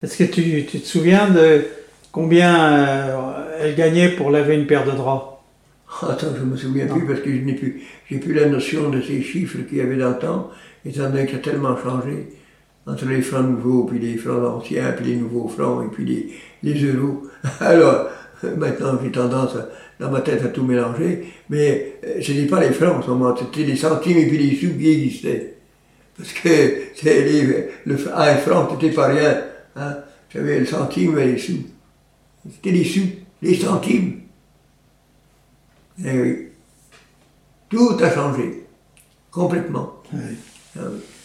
Est-ce que tu te souviens de combien elle gagnait pour laver une paire de draps? Attends, je me souviens Non. plus parce que j'ai plus la notion de ces chiffres qu'il y avait dans le temps, étant donné que ça a tellement changé entre les francs nouveaux, puis les francs anciens, puis les nouveaux francs, et puis les euros. Alors, maintenant, j'ai tendance, dans ma tête, à tout mélanger, mais ce n'est pas les francs en ce moment, c'était les centimes et puis les sous qui existaient. Parce que un franc, c'était pas rien. Hein? J'avais le centime et les sous. C'était les sous, les centimes. Eh oui. Tout a changé. Complètement. Oui. Ah oui.